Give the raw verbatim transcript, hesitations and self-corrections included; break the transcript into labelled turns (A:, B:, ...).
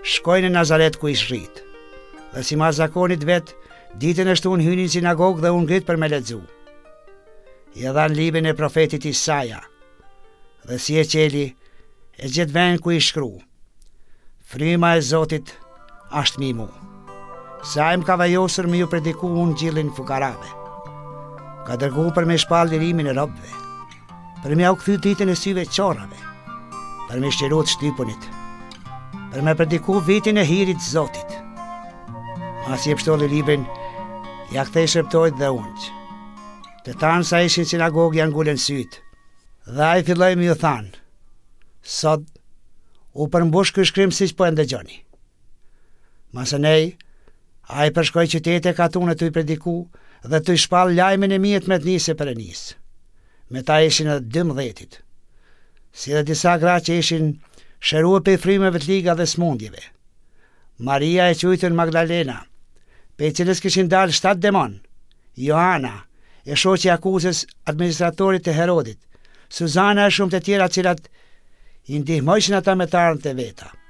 A: shkojnë në Nazaret ku ish rrit. Dhe si mas zakonit vet, ditën e shtunë hynin në sinagogë dhe u ngrit për me lexu. I dhan librin e profetit Isaia. Dhe si e qeli, e gjet vend ku i shkru: Fryma e Zotit ashtë mi mu. Sa im ka vajosur me ju prediku unë gjillin fukarave. Ka dërgu për me shpall lirimin e robëve, për me au kthy ditën e syve qorave, për me shqirut shtypunit, për me prediku vitin e hirit Zotit. Mas i e pështolli librin, ja kthej shërptojt dhe unq. Të tanë sa ishin sinagogë janë ngulën syt, dhe a i filloj me ju thanë: Sot u përmbush ky shkrim siç po e ndëgjoni. Masënej, a i përshkoj qytete ka tunë të i prediku dhe të i shpall lajmin e mijet me të njëse për e njësë. Me ta ishin edhe dëmdhetit, si dhe disa gra që ishin shërua pe frymeve të liga dhe smundjeve. Maria e quajtur Magdalena, pe cilës kishin dalë shtatë demon, Johana, e shoqi akuzës administratorit të Herodit, Suzana e shumë të tjera cilat i ndihmojshin ata me të armët e veta.